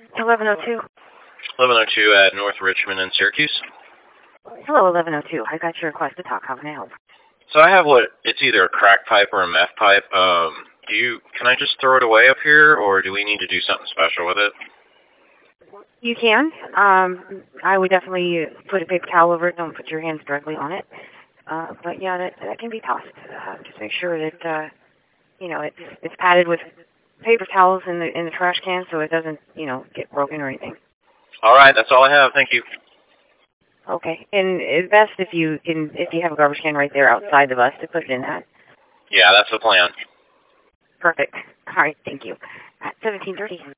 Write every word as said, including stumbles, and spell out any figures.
eleven oh two. eleven oh two at North Richmond in Syracuse. Hello, eleven oh two. I got your request to talk. How can I help? So I have what, it's either a crack pipe or a meth pipe. Um, do you, can I just throw it away up here, or do we need to do something special with it? You can. Um, I would definitely put a paper towel over it. Don't put your hands directly on it. Uh, but yeah, that, that can be tossed. Uh, just make sure that, uh, you know, it's, it's padded with paper towels in the, in the trash can so it doesn't, you know, get broken or anything. All right, that's all I have. Thank you. Okay. And it's best if you can, if you have a garbage can right there outside the bus to put it in that. Yeah, that's the plan. Perfect. All right. Thank you. At seventeen thirty.